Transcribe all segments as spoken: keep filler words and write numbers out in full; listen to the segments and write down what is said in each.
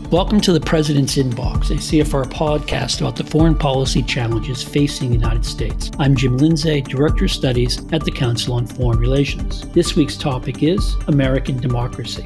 Welcome to the President's Inbox, a C F R podcast about the foreign policy challenges facing the United States. I'm Jim Lindsay, Director of Studies at the Council on Foreign Relations. This week's topic is American democracy.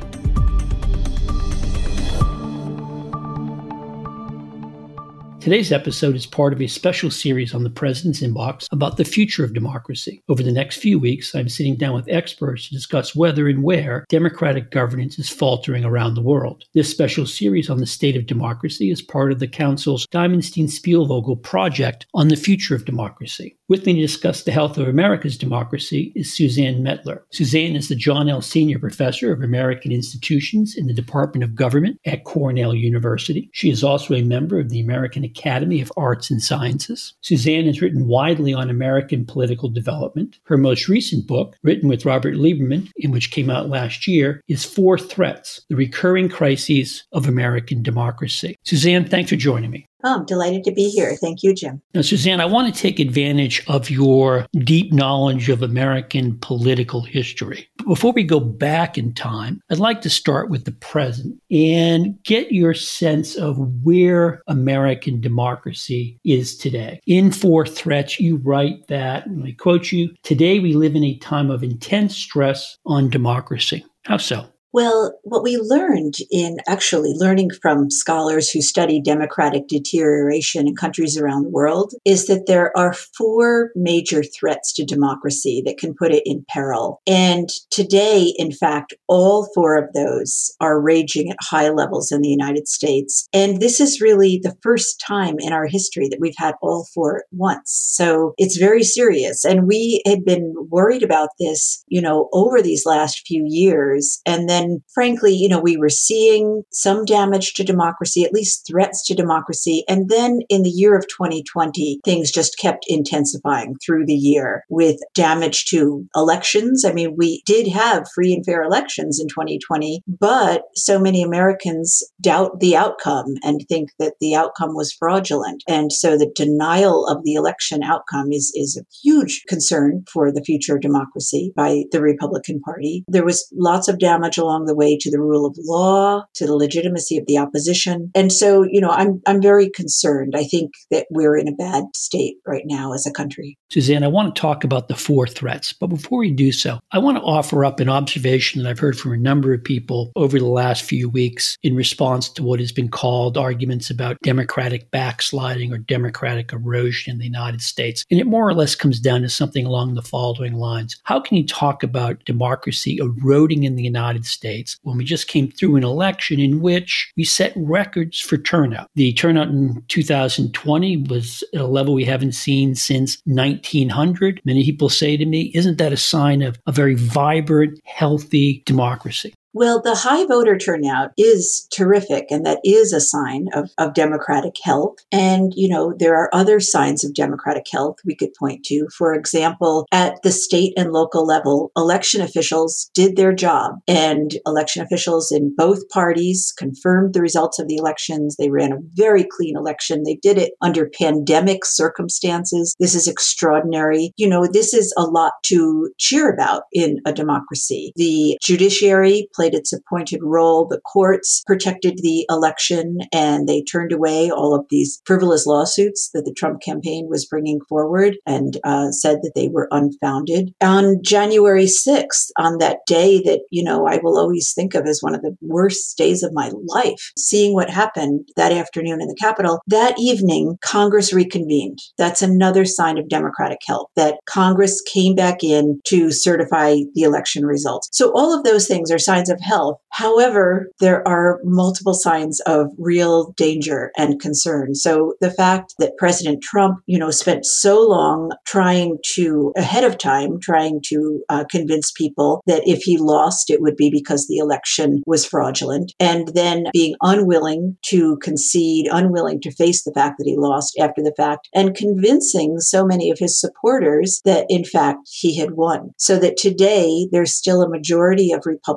Today's episode is part of a special series on the President's Inbox about the future of democracy. Over the next few weeks, I'm sitting down with experts to discuss whether and where democratic governance is faltering around the world. This special series on the state of democracy is part of the Council's Diamonstein-Spielvogel project on the future of democracy. With me to discuss the health of America's democracy is Suzanne Mettler. Suzanne is the John L. Senior Professor of American Institutions in the Department of Government at Cornell University. She is also a member of the American Academy of Arts and Sciences. Suzanne has written widely on American political development. Her most recent book, written with Robert Lieberman, and which came out last year, is Four Threats: The Recurring Crises of American Democracy. Suzanne, thanks for joining me. Oh, I'm delighted to be here. Thank you, Jim. Now, Suzanne, I want to take advantage of your deep knowledge of American political history. But before we go back in time, I'd like to start with the present and get your sense of where American democracy is today. In Four Threats, you write that, and I quote you, "Today we live in a time of intense stress on democracy." How so? Well, what we learned in actually learning from scholars who study democratic deterioration in countries around the world is that there are four major threats to democracy that can put it in peril. And today, in fact, all four of those are raging at high levels in the United States. And this is really the first time in our history that we've had all four at once. So it's very serious. And we had been worried about this, you know, over these last few years. And then And frankly, you know, we were seeing some damage to democracy, at least threats to democracy. And then in the year of twenty twenty, things just kept intensifying through the year with damage to elections. I mean, we did have free and fair elections in twenty twenty, but so many Americans doubt the outcome and think that the outcome was fraudulent. And so the denial of the election outcome is, is a huge concern for the future of democracy by the Republican Party. There was lots of damage along along the way to the rule of law, to the legitimacy of the opposition. And so, you know, I'm I'm very concerned. I think that we're in a bad state right now as a country. Suzanne, I want to talk about the four threats. But before we do so, I want to offer up an observation that I've heard from a number of people over the last few weeks in response to what has been called arguments about democratic backsliding or democratic erosion in the United States. And it more or less comes down to something along the following lines. How can you talk about democracy eroding in the United States when we just came through an election in which we set records for turnout? The turnout in two thousand twenty was at a level we haven't seen since nineteen hundred. Many people say to me, isn't that a sign of a very vibrant, healthy democracy? Well, the high voter turnout is terrific, and that is a sign of, of democratic health. And, you know, there are other signs of democratic health we could point to. For example, at the state and local level, election officials did their job, and election officials in both parties confirmed the results of the elections. They ran a very clean election. They did it under pandemic circumstances. This is extraordinary. You know, this is a lot to cheer about in a democracy. The judiciary played its appointed role. The courts protected the election, and they turned away all of these frivolous lawsuits that the Trump campaign was bringing forward and uh, said that they were unfounded. On January sixth, on that day that, you know, I will always think of as one of the worst days of my life, seeing what happened that afternoon in the Capitol, that evening, Congress reconvened. That's another sign of democratic health, that Congress came back in to certify the election results. So all of those things are signs of health. However, there are multiple signs of real danger and concern. So the fact that President Trump, you know, spent so long trying to, ahead of time, trying to uh, convince people that if he lost, it would be because the election was fraudulent, and then being unwilling to concede, unwilling to face the fact that he lost after the fact, and convincing so many of his supporters that, in fact, he had won. So that today, there's still a majority of Republicans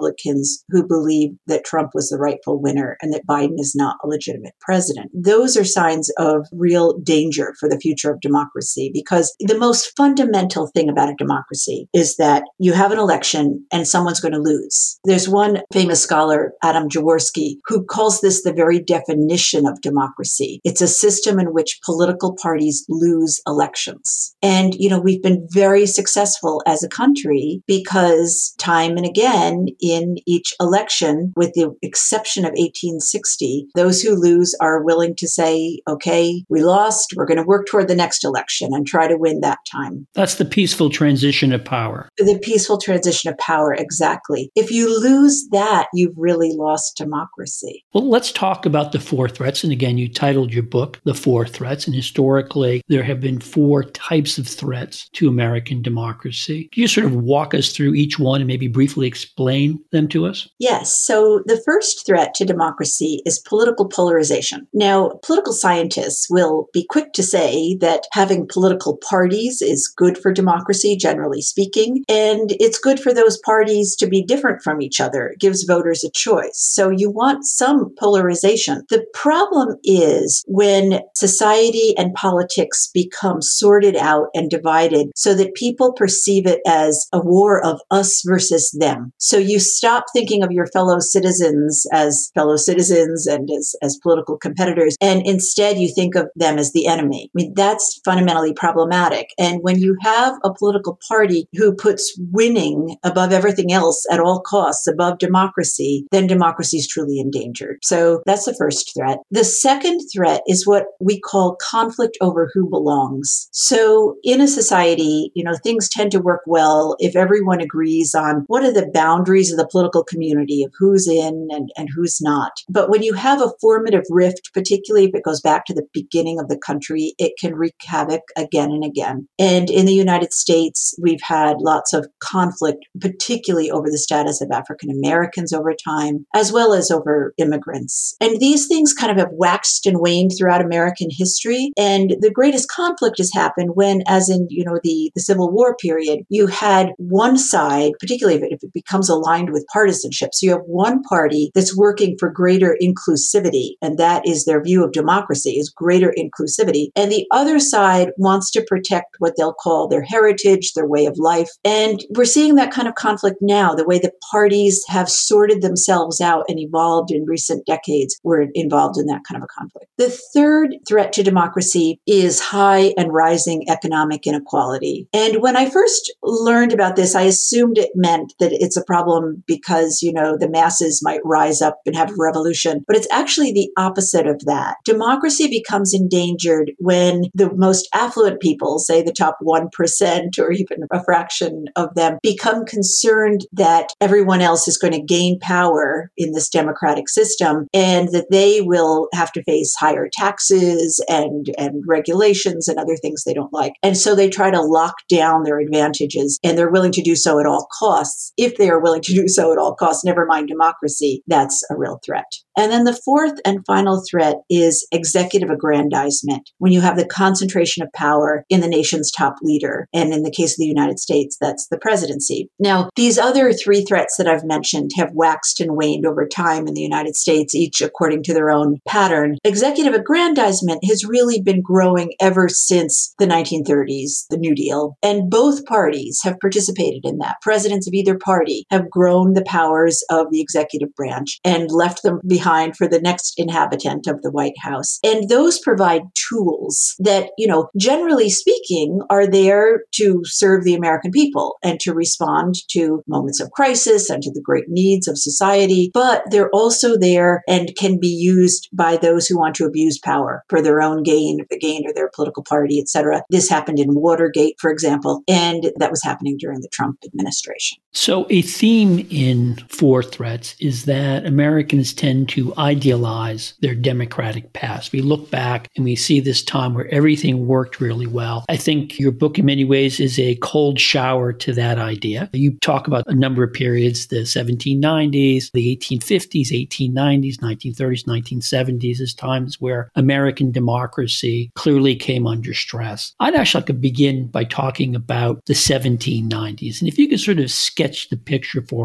citizens who believe that Trump was the rightful winner and that Biden is not a legitimate president. Those are signs of real danger for the future of democracy, because the most fundamental thing about a democracy is that you have an election and someone's going to lose. There's one famous scholar, Adam Jaworski, who calls this the very definition of democracy. It's a system in which political parties lose elections. And, you know, we've been very successful as a country because time and again in each election, with the exception of eighteen sixty, those who lose are willing to say, okay, we lost, we're going to work toward the next election and try to win that time. That's the peaceful transition of power. The peaceful transition of power, exactly. If you lose that, you've really lost democracy. Well, let's talk about the four threats. And again, you titled your book, The Four Threats. And historically, there have been four types of threats to American democracy. Can you sort of walk us through each one and maybe briefly explain them to us? Yes. So the first threat to democracy is political polarization. Now, political scientists will be quick to say that having political parties is good for democracy, generally speaking, and it's good for those parties to be different from each other. It gives voters a choice. So you want some polarization. The problem is when society and politics become sorted out and divided so that people perceive it as a war of us versus them. So you stop thinking of your fellow citizens as fellow citizens and as, as political competitors, and instead you think of them as the enemy. I mean, that's fundamentally problematic. And when you have a political party who puts winning above everything else at all costs, above democracy, then democracy is truly endangered. So that's the first threat. The second threat is what we call conflict over who belongs. So in a society, you know, things tend to work well if everyone agrees on what are the boundaries of the political community of who's in and, and who's not. But when you have a formative rift, particularly if it goes back to the beginning of the country, it can wreak havoc again and again. And in the United States, we've had lots of conflict, particularly over the status of African Americans over time, as well as over immigrants. And these things kind of have waxed and waned throughout American history. And the greatest conflict has happened when, as in, you know, the, the Civil War period, you had one side, particularly if it, if it becomes aligned with partisanship. So you have one party that's working for greater inclusivity, and that is their view of democracy, is greater inclusivity. And the other side wants to protect what they'll call their heritage, their way of life. And we're seeing that kind of conflict now, the way the parties have sorted themselves out and evolved in recent decades. We're involved in that kind of a conflict. The third threat to democracy is high and rising economic inequality. And when I first learned about this, I assumed it meant that it's a problem because, you know, the masses might rise up and have a revolution. But it's actually the opposite of that. Democracy becomes endangered when the most affluent people, say the top one percent or even a fraction of them, become concerned that everyone else is going to gain power in this democratic system and that they will have to face higher taxes and, and regulations and other things they don't like. And so they try to lock down their advantages, and they're willing to do so at all costs. If they are willing to do so at all costs, never mind democracy, that's a real threat. And then the fourth and final threat is executive aggrandizement, when you have the concentration of power in the nation's top leader. And in the case of the United States, that's the presidency. Now, these other three threats that I've mentioned have waxed and waned over time in the United States, each according to their own pattern. Executive aggrandizement has really been growing ever since the nineteen thirties, the New Deal. And both parties have participated in that. Presidents of either party have grown the powers of the executive branch and left them behind for the next inhabitant of the White House. And those provide tools that, you know, generally speaking, are there to serve the American people and to respond to moments of crisis and to the great needs of society. But they're also there and can be used by those who want to abuse power for their own gain, the gain of their political party, et cetera. This happened in Watergate, for example, and that was happening during the Trump administration. So a theme in Four Threats is that Americans tend to idealize their democratic past. We look back and we see this time where everything worked really well. I think your book in many ways is a cold shower to that idea. You talk about a number of periods, the seventeen nineties, the eighteen fifties, eighteen nineties, nineteen thirties, nineteen seventies as times where American democracy clearly came under stress. I'd actually like to begin by talking about the seventeen nineties. And if you could sort of sketch the picture for us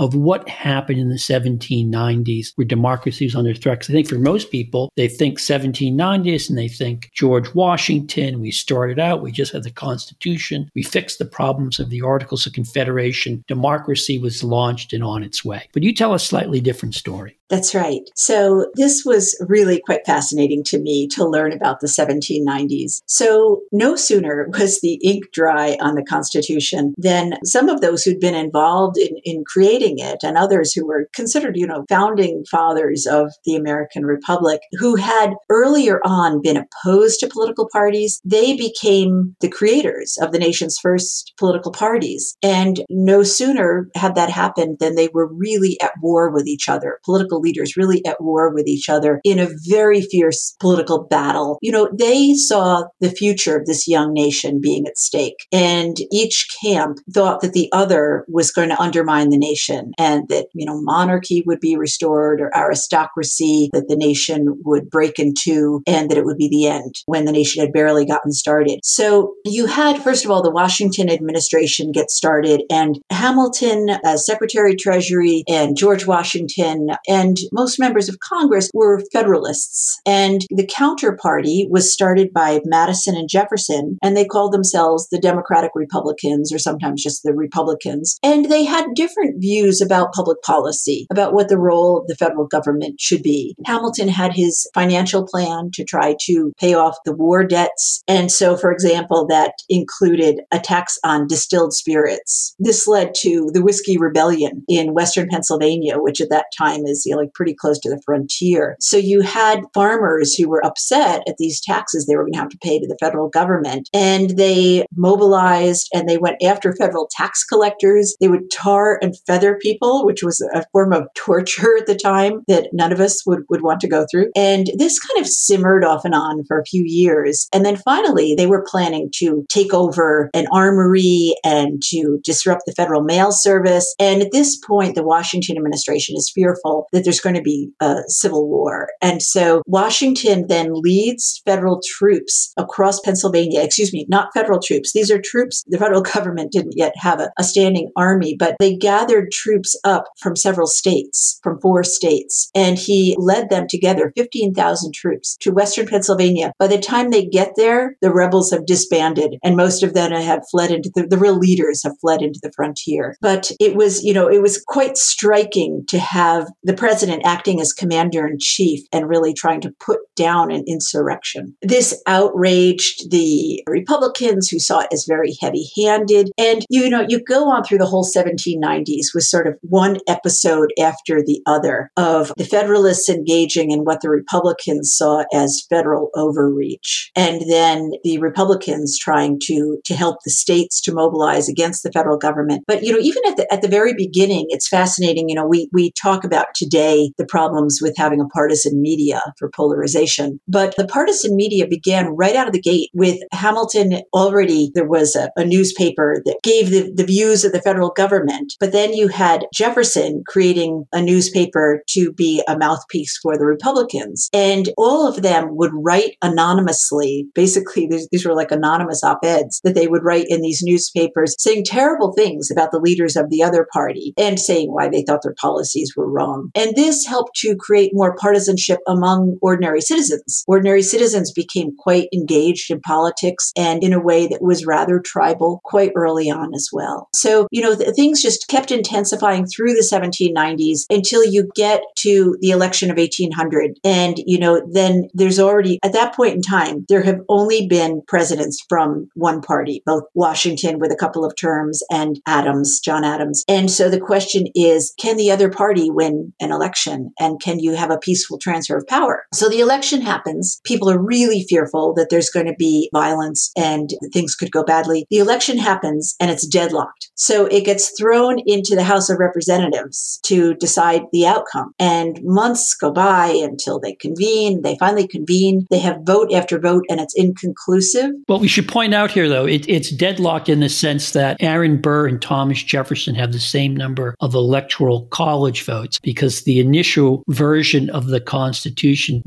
of what happened in the seventeen nineties where democracy was under threat. 'Cause I think for most people, they think seventeen nineties and they think George Washington, we started out, we just had the Constitution, we fixed the problems of the Articles of Confederation, democracy was launched and on its way. But you tell a slightly different story. That's right. So this was really quite fascinating to me to learn about the seventeen nineties. So no sooner was the ink dry on the Constitution than some of those who'd been involved in, in creating it and others who were considered, you know, founding fathers of the American Republic, who had earlier on been opposed to political parties, they became the creators of the nation's first political parties. And no sooner had that happened than they were really at war with each other. Political leaders really at war with each other in a very fierce political battle. You know, they saw the future of this young nation being at stake. And each camp thought that the other was going to undermine the nation and that, you know, monarchy would be restored or aristocracy, that the nation would break in two and that it would be the end when the nation had barely gotten started. So you had, first of all, the Washington administration get started, and Hamilton as Secretary of Treasury and George Washington and most members of Congress were Federalists. And the counterparty was started by Madison and Jefferson, and they called themselves the Democratic Republicans, or sometimes just the Republicans. And they had different views about public policy, about what the role of the federal government should be. Hamilton had his financial plan to try to pay off the war debts. And so, for example, that included a tax on distilled spirits. This led to the Whiskey Rebellion in Western Pennsylvania, which at that time is, you know, like pretty close to the frontier. So you had farmers who were upset at these taxes they were going to have to pay to the federal government. And they mobilized and they went after federal tax collectors. They would tar and feather people, which was a form of torture at the time that none of us would, would want to go through. And this kind of simmered off and on for a few years. And then finally, they were planning to take over an armory and to disrupt the federal mail service. And at this point, the Washington administration is fearful that there's going to be a civil war. And so Washington then leads federal troops across Pennsylvania, excuse me, not federal troops. These are troops. The federal government didn't yet have a, a standing army, but they gathered troops up from several states, from four states. And he led them together, fifteen thousand troops, to Western Pennsylvania. By the time they get there, the rebels have disbanded and most of them have fled into the, the real leaders have fled into the frontier. But it was, you know, it was quite striking to have the president acting as commander in chief and really trying to put down an insurrection. This outraged the Republicans who saw it as very heavy-handed. And, you know, you go on through the whole seventeen nineties with sort of one episode after the other of the Federalists engaging in what the Republicans saw as federal overreach. And then the Republicans trying to, to help the states to mobilize against the federal government. But, you know, even at the, at the very beginning, it's fascinating. You know, we, we talk about today the problems with having a partisan media for polarization. But the partisan media began right out of the gate with Hamilton. Already there was a, a newspaper that gave the, the views of the federal government. But then you had Jefferson creating a newspaper to be a mouthpiece for the Republicans. And all of them would write anonymously. Basically, these were like anonymous op-eds that they would write in these newspapers saying terrible things about the leaders of the other party and saying why they thought their policies were wrong. And this helped to create more partisanship among ordinary citizens. Ordinary citizens became quite engaged in politics and in a way that was rather tribal quite early on as well. So, you know, the, things just kept intensifying through the seventeen nineties until you get to the election of eighteen hundred. And, you know, then there's already, at that point in time, there have only been presidents from one party, both Washington with a couple of terms and Adams, John Adams. And so the question is, can the other party win an election? And can you have a peaceful transfer of power? So the election happens. People are really fearful that there's going to be violence and things could go badly. The election happens and it's deadlocked. So it gets thrown into the House of Representatives to decide the outcome. And months go by until they convene. They finally convene. They have vote after vote and it's inconclusive. Well, we should point out here, though, it, it's deadlocked in the sense that Aaron Burr and Thomas Jefferson have the same number of electoral college votes because the initial version of the Constitution wasn't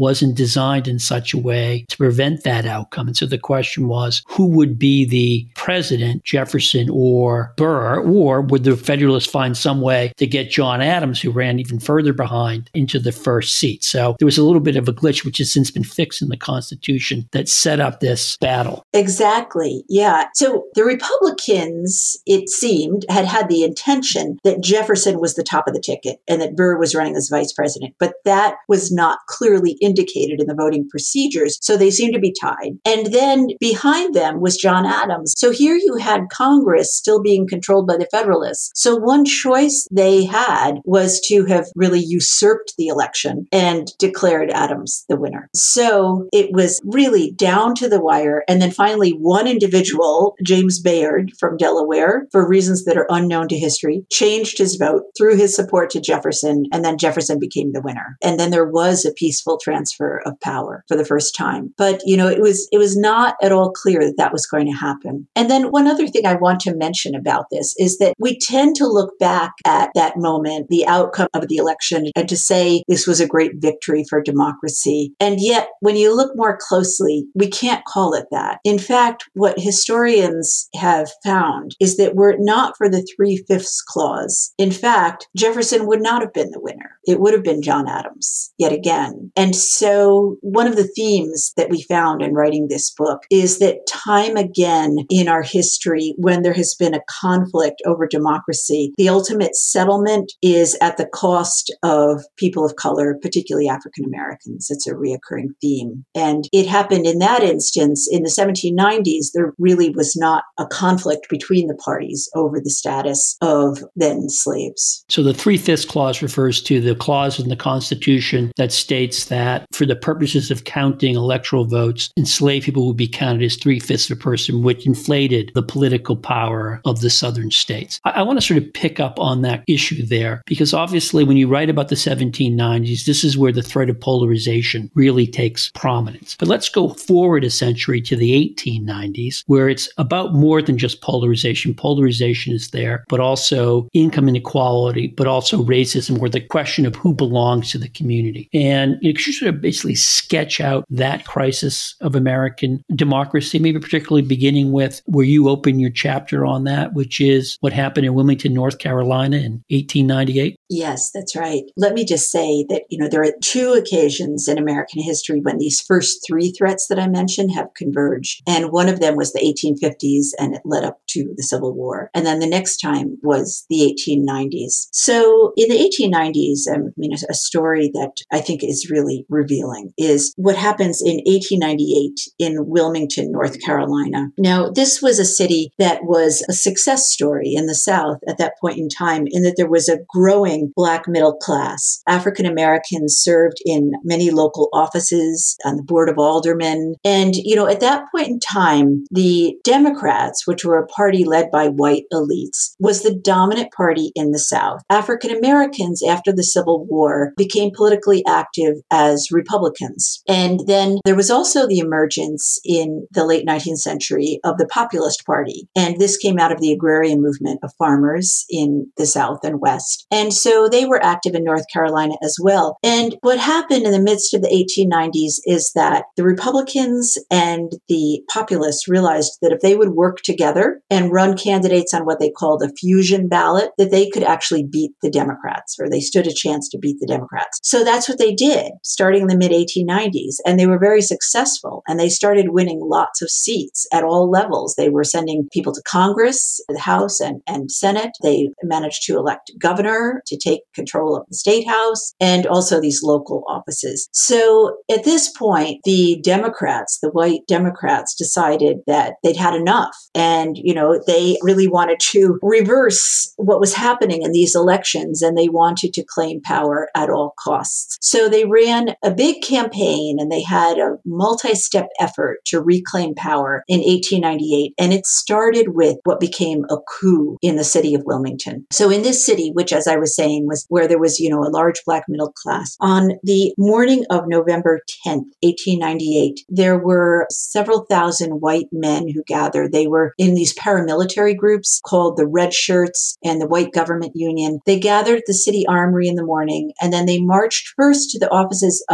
designed in such a way to prevent that outcome. And so the question was, who would be the president, Jefferson or Burr, or would the Federalists find some way to get John Adams, who ran even further behind, into the first seat? So there was a little bit of a glitch, which has since been fixed in the Constitution, that set up this battle. Exactly. Yeah. So the Republicans, it seemed, had had the intention that Jefferson was the top of the ticket and that Burr was running as vice president. But that was not clearly indicated in the voting procedures. So they seemed to be tied. And then behind them was John Adams. So here you had Congress still being controlled by the Federalists. So one choice they had was to have really usurped the election and declared Adams the winner. So it was really down to the wire. And then finally, one individual, James Bayard from Delaware, for reasons that are unknown to history, changed his vote, threw his support to Jefferson, and then Jefferson became the winner. And then there was a peaceful transfer of power for the first time. But, you know, it was it was not at all clear that that was going to happen. And then one other thing I want to mention about this is that we tend to look back at that moment, the outcome of the election, and to say this was a great victory for democracy. And yet, when you look more closely, we can't call it that. In fact, what historians have found is that were it not for the three-fifths clause, in fact, Jefferson would not have been the winner. It would have been John Adams, yet again. And so one of the themes that we found in writing this book is that time again in our history, when there has been a conflict over democracy, the ultimate settlement is at the cost of people of color, particularly African Americans. It's a reoccurring theme. And it happened in that instance in the seventeen nineties. There really was not a conflict between the parties over the status of then slaves. So the three-fifths clause refers to the clause in the Constitution that states that for the purposes of counting electoral votes, enslaved people would be counted as three-fifths of a person, which inflated the political power of the southern states. I, I want to sort of pick up on that issue there, because obviously when you write about the seventeen nineties, this is where the threat of polarization really takes prominence. But let's go forward a century to the eighteen nineties, where it's about more than just polarization. Polarization is there, but also income inequality, but also racism, or the question of who belongs to the community. And you should sort of basically sketch out that crisis of American democracy, maybe particularly beginning with where you open your chapter on that, which is what happened in Wilmington, North Carolina in eighteen ninety-eight. Yes, that's right. Let me just say that, you know, there are two occasions in American history when these first three threats that I mentioned have converged. And one of them was the eighteen fifties, and it led up to the Civil War. And then the next time was the eighteen nineties. So in the eighteen nineties, I mean, a story that I think is really revealing is what happens in eighteen ninety-eight in Wilmington, North Carolina. Now, this was a city that was a success story in the South at that point in time, in that there was a growing Black middle class. African Americans served in many local offices on the Board of Aldermen. And, you know, at that point in time, the Democrats, which were a party led by white elites, was the dominant party in the South. African Americans, after the Civil War, became politically active as Republicans. And then there was also the emergence in the late nineteenth century of the Populist Party. And this came out of the agrarian movement of farmers in the South and West. And so they were active in North Carolina as well. And what happened in the midst of the eighteen nineties is that the Republicans and the Populists realized that if they would work together and run candidates on what they called a fusion ballot, that they could actually beat the Democrats, or they stood a chance to beat the Democrats. So that's what they did, starting in the mid eighteen nineties. And they were very successful. And they started winning lots of seats at all levels. They were sending people to Congress, the House and, and Senate. They managed to elect governor to take control of the state house, and also these local offices. So at this point, the Democrats, the white Democrats, decided that they'd had enough. And, you know, they really wanted to reverse what was happening in these elections, and they wanted to claim power at all costs. So they ran a big campaign, and they had a multi-step effort to reclaim power in eighteen ninety-eight. And it started with what became a coup in the city of Wilmington. So in this city, which, as I was saying, was where there was, you know, a large Black middle class, on the morning of November tenth, eighteen ninety-eight, there were several thousand white men who gathered. They were in these paramilitary groups called the Red Shirts and the White Government Union. They gathered at the city armory in the morning, and then they marched first to the offices of this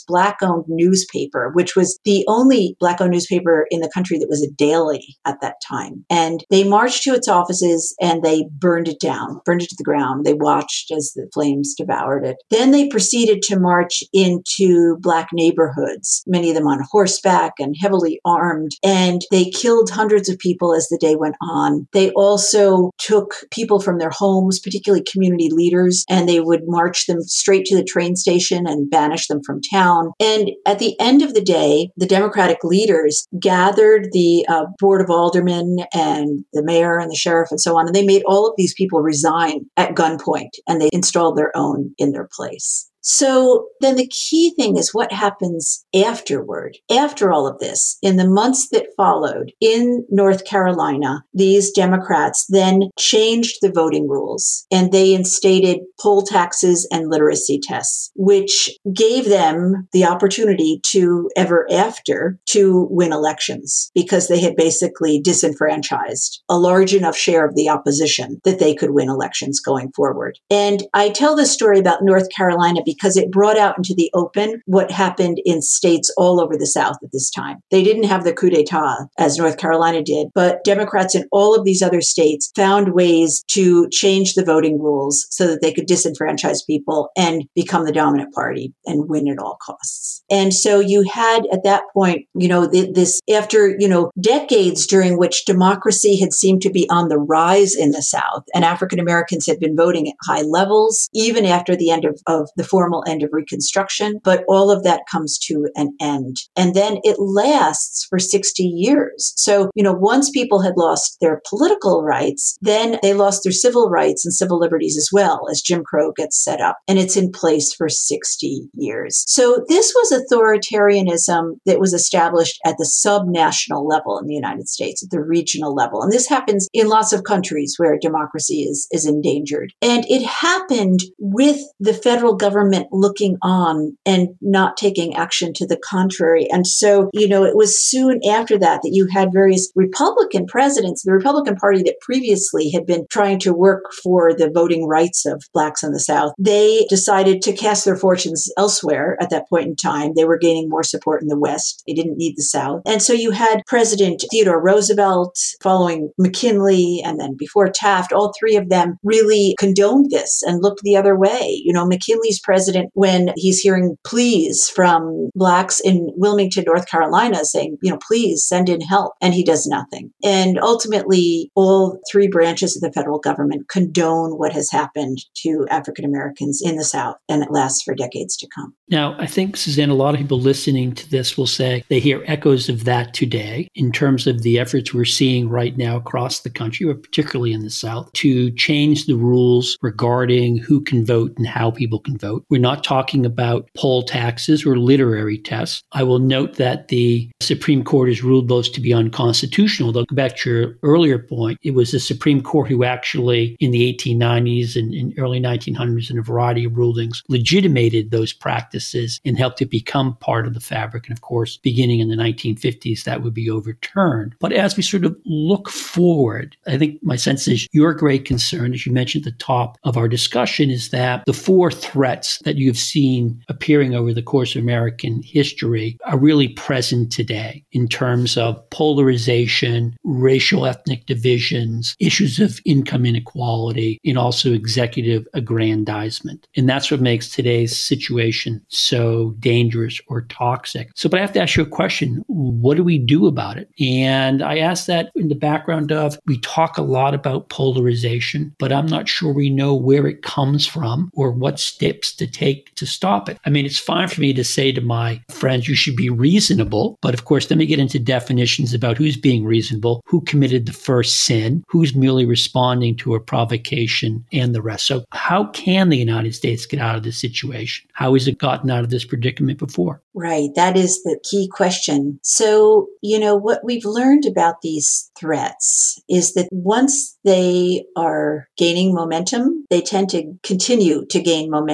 Black-owned newspaper, which was the only Black-owned newspaper in the country that was a daily at that time. And they marched to its offices and they burned it down, burned it to the ground. They watched as the flames devoured it. Then they proceeded to march into Black neighborhoods, many of them on horseback and heavily armed, and they killed hundreds of people as the day went on. They also took people from their homes, particularly community leaders, and they would march them straight to the train station and banish them from town. And at the end of the day, the Democratic leaders gathered the uh, Board of Aldermen and the mayor and the sheriff and so on, and they made all of these people resign at gunpoint, and they installed their own in their place. So then the key thing is what happens afterward. After all of this, in the months that followed in North Carolina, these Democrats then changed the voting rules and they instated poll taxes and literacy tests, which gave them the opportunity to ever after to win elections because they had basically disenfranchised a large enough share of the opposition that they could win elections going forward. And I tell this story about North Carolina because it brought out into the open what happened in states all over the South at this time. They didn't have the coup d'etat as North Carolina did, but Democrats in all of these other states found ways to change the voting rules so that they could disenfranchise people and become the dominant party and win at all costs. And so you had at that point, you know, this after, you know, decades during which democracy had seemed to be on the rise in the South and African Americans had been voting at high levels, even after the end of, of the formal end of Reconstruction, but all of that comes to an end. And then it lasts for sixty years. So, you know, once people had lost their political rights, then they lost their civil rights and civil liberties as well as Jim Crow gets set up. And it's in place for sixty years. So this was authoritarianism that was established at the subnational level in the United States, at the regional level. And this happens in lots of countries where democracy is, is endangered. And it happened with the federal government looking on and not taking action to the contrary. And so, you know, it was soon after that that you had various Republican presidents, the Republican Party that previously had been trying to work for the voting rights of Blacks in the South. They decided to cast their fortunes elsewhere at that point in time. They were gaining more support in the West. They didn't need the South. And so you had President Theodore Roosevelt following McKinley and then before Taft. All three of them really condoned this and looked the other way. You know, McKinley's president when he's hearing pleas from Blacks in Wilmington, North Carolina, saying, you know, please send in help. And he does nothing. And ultimately, all three branches of the federal government condone what has happened to African Americans in the South. And it lasts for decades to come. Now, I think, Suzanne, a lot of people listening to this will say they hear echoes of that today in terms of the efforts we're seeing right now across the country, or particularly in the South, to change the rules regarding who can vote and how people can vote. We're not talking about poll taxes or literary tests. I will note that the Supreme Court has ruled those to be unconstitutional. Though, back to your earlier point, it was the Supreme Court who actually, in the eighteen nineties and in early nineteen hundreds, in a variety of rulings, legitimated those practices and helped it become part of the fabric. And of course, beginning in the nineteen fifties, that would be overturned. But as we sort of look forward, I think my sense is your great concern, as you mentioned at the top of our discussion, is that the four threats that you've seen appearing over the course of American history are really present today in terms of polarization, racial ethnic divisions, issues of income inequality, and also executive aggrandizement. And that's what makes today's situation so dangerous or toxic. So, but I have to ask you a question. What do we do about it? And I ask that in the background of, we talk a lot about polarization, but I'm not sure we know where it comes from or what steps to take to stop it. I mean, it's fine for me to say to my friends, you should be reasonable. But of course, then we get into definitions about who's being reasonable, who committed the first sin, who's merely responding to a provocation, and the rest. So how can the United States get out of this situation? How has it gotten out of this predicament before? Right. That is the key question. So, you know, what we've learned about these threats is that once they are gaining momentum, they tend to continue to gain momentum. It's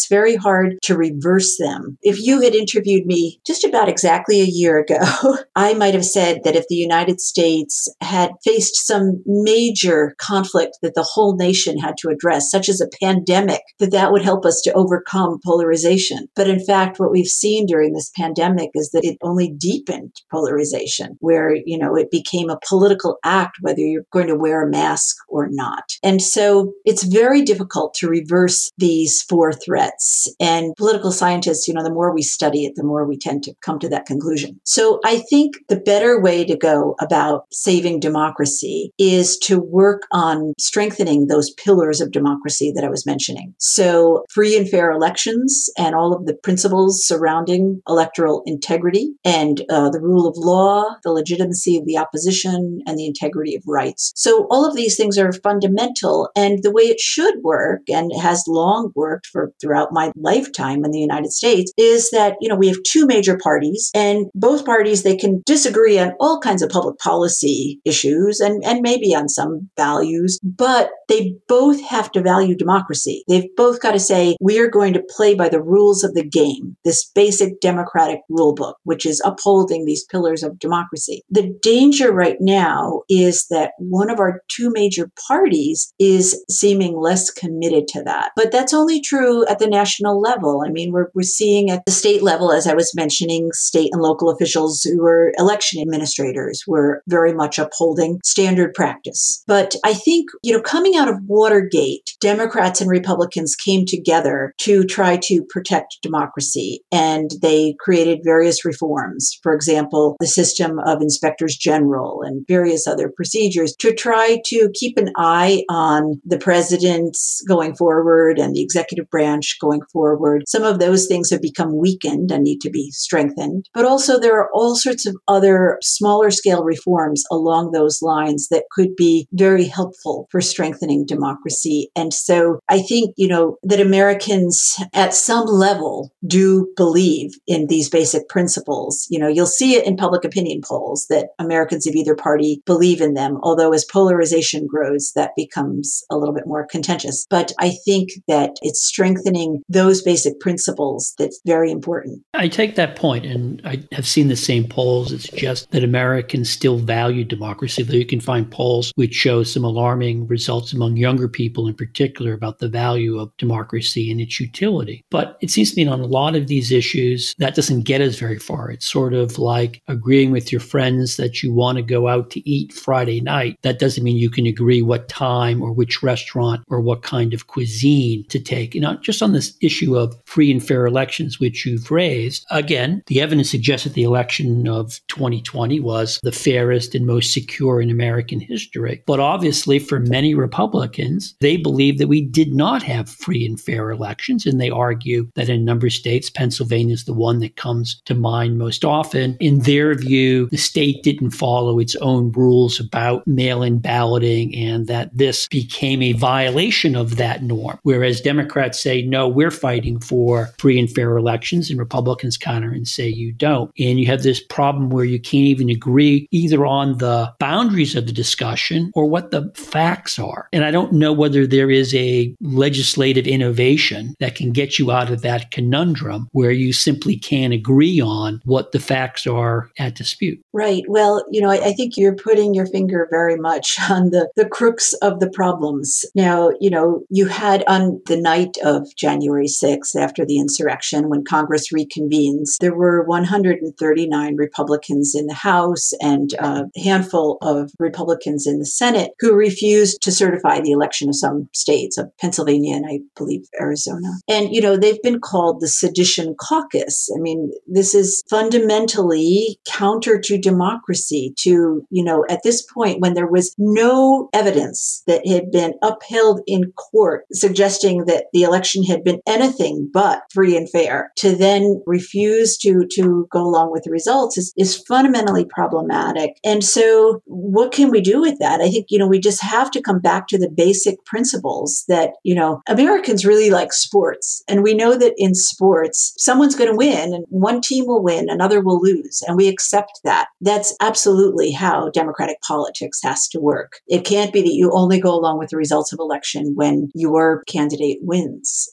it's very hard to reverse them. If you had interviewed me just about exactly a year ago, I might have said that if the United States had faced some major conflict that the whole nation had to address, such as a pandemic, that that would help us to overcome polarization. But in fact, what we've seen during this pandemic is that it only deepened polarization, where, you know, it became a political act whether you're going to wear a mask or not. And so it's very difficult to reverse these four threats. And political scientists, you know, the more we study it, the more we tend to come to that conclusion. So I think the better way to go about saving democracy is to work on strengthening those pillars of democracy that I was mentioning. So free and fair elections and all of the principles surrounding electoral integrity and uh, the rule of law, the legitimacy of the opposition, and the integrity of rights. So all of these things are fundamental, and the way it should work, and has long worked for throughout my lifetime in the United States, is that, you know, we have two major parties, and both parties, they can disagree on all kinds of public policy issues and, and maybe on some values, but they both have to value democracy. They've both got to say, we are going to play by the rules of the game, this basic democratic rule book, which is upholding these pillars of democracy. The danger right now is that one of our two major parties is seeming less committed to that. But that's only true at the national level. I mean, we're, we're seeing at the state level, as I was mentioning, state and local officials who are election administrators were very much upholding standard practice. But I think, you know, coming out of Watergate, Democrats and Republicans came together to try to protect democracy, and they created various reforms. For example, the system of inspectors general and various other procedures to try to keep an eye on the president's going forward and the executive branch going forward. Some of those things have become weakened and need to be strengthened. But also there are all sorts of other smaller scale reforms along those lines that could be very helpful for strengthening democracy. And so I think, you know, that Americans at some level do believe in these basic principles. You know, you'll see it in public opinion polls that Americans of either party believe in them, although as polarization grows, that becomes a little bit more contentious. But I think that it's strengthening those basic principles that's very important. I take that point, and I have seen the same polls that suggest that Americans still value democracy, though you can find polls which show some alarming results among younger people in particular about the value of democracy and its utility. But it seems to me on a lot of these issues, that doesn't get us very far. It's sort of like agreeing with your friends that you want to go out to eat Friday night. That doesn't mean you can agree what time or which restaurant or what kind of cuisine to take. You know, just on this issue of free and fair elections, which you've raised, again, the evidence suggests that the election of twenty twenty was the fairest and most secure in American history. But obviously, for many Republicans, they believe that we did not have free and fair elections, and they argue that in a number of states, Pennsylvania is the one that comes to mind most often. In their view, the state didn't follow its own rules about mail-in balloting, and that this became a violation of that norm. Whereas Democrats say, no, we're fighting for free and fair elections, and Republicans counter and say you don't. And you have this problem where you can't even agree either on the boundaries of the discussion or what the facts are. And I don't know whether there is a legislative innovation that can get you out of that conundrum where you simply can't agree on what the facts are at dispute. Right. Well, you know, I, I think you're putting your finger very much on the, the crux of the problems. Now, you know, you had on the night of January sixth, after the insurrection, when Congress reconvenes, there were one hundred thirty-nine Republicans in the House and a handful of Republicans in the Senate who refused to certify the election of some states, of Pennsylvania and I believe Arizona. And, you know, they've been called the Sedition Caucus. I mean, this is fundamentally counter to democracy to, you know, at this point when there was no evidence that had been upheld in court suggesting that the election had been anything but free and fair, to then refuse to, to go along with the results is, is fundamentally problematic. And so what can we do with that? I think, you know, we just have to come back to the basic principles that, you know, Americans really like sports. And we know that in sports, someone's going to win and one team will win, another will lose. And we accept that. That's absolutely how democratic politics has to work. It can't be that you only go along with the results of election when your candidate wins.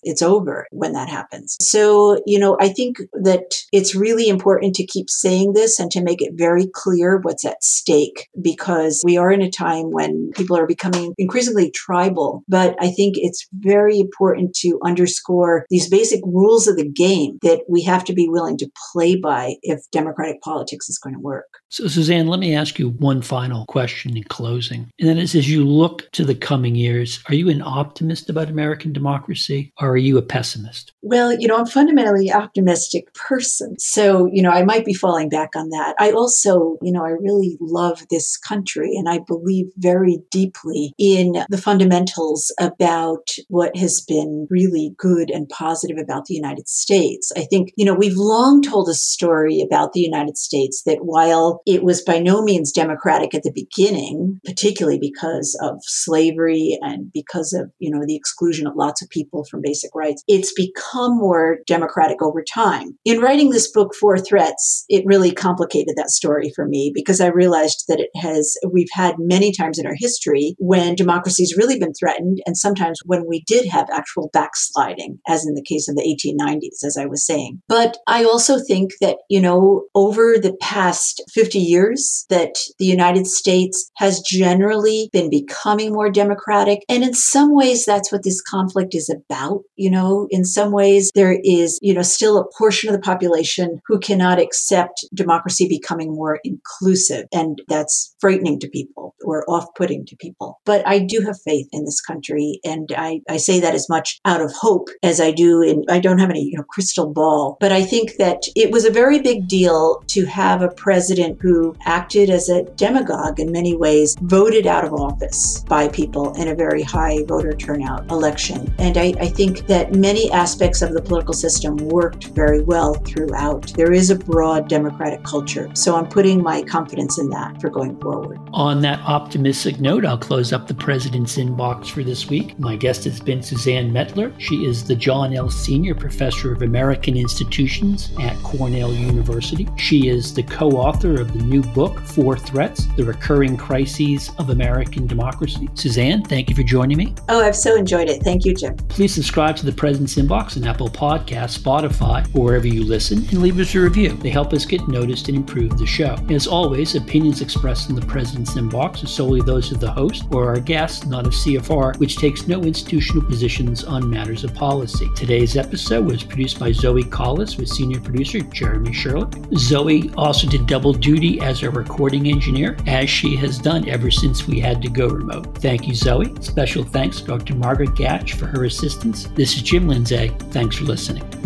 it's over when that happens. So, you know, I think that it's really important to keep saying this and to make it very clear what's at stake, because we are in a time when people are becoming increasingly tribal. But I think it's very important to underscore these basic rules of the game that we have to be willing to play by if democratic politics is going to work. So, Suzanne, let me ask you one final question in closing. And that is, as you look to the coming years, are you an optimist about American democracy, or are you a pessimist? Well, you know, I'm fundamentally an optimistic person. So, you know, I might be falling back on that. I also, you know, I really love this country, and I believe very deeply in the fundamentals about what has been really good and positive about the United States. I think, you know, we've long told a story about the United States that while it was by no means democratic at the beginning, particularly because of slavery and because of, you know, the exclusion of lots of people from basic rights, it's become more democratic over time. In writing this book, Four Threats, it really complicated that story for me, because I realized that it has, we've had many times in our history when democracy's really been threatened, and sometimes when we did have actual backsliding, as in the case of the eighteen nineties, as I was saying. But I also think that, you know, over the past fifty years, that the United States has generally been becoming more democratic. And in some ways, that's what this conflict is about. You know, in some ways, there is, you know, still a portion of the population who cannot accept democracy becoming more inclusive. And that's frightening to people or off-putting to people. But I do have faith in this country. And I, I say that as much out of hope as I do in, I don't have any, you know, crystal ball. But I think that it was a very big deal to have a president who acted as a demagogue in many ways, voted out of office by people in a very high voter turnout election. And I, I think that many aspects of the political system worked very well throughout. There is a broad democratic culture. So I'm putting my confidence in that for going forward. On that optimistic note, I'll close up the President's Inbox for this week. My guest has been Suzanne Mettler. She is the John L. Senior Professor of American Institutions at Cornell University. She is the co-author of the new book, Four Threats, The Recurring Crises of American Democracy. Suzanne, thank you for joining me. Oh, I've so enjoyed it. Thank you, Jim. Please subscribe to the President's Inbox on Apple Podcasts, Spotify, or wherever you listen, and leave us a review. They help us get noticed and improve the show. As always, opinions expressed in the President's Inbox are solely those of the host or our guests, not of C F R, which takes no institutional positions on matters of policy. Today's episode was produced by Zoe Collis with senior producer Jeremy Sherlock. Zoe also did double duty as a recording engineer, as she has done ever since we had to go remote. Thank you, Zoe. Special thanks to Doctor Margaret Gatch for her assistance. This is Jim Lindsay. Thanks for listening.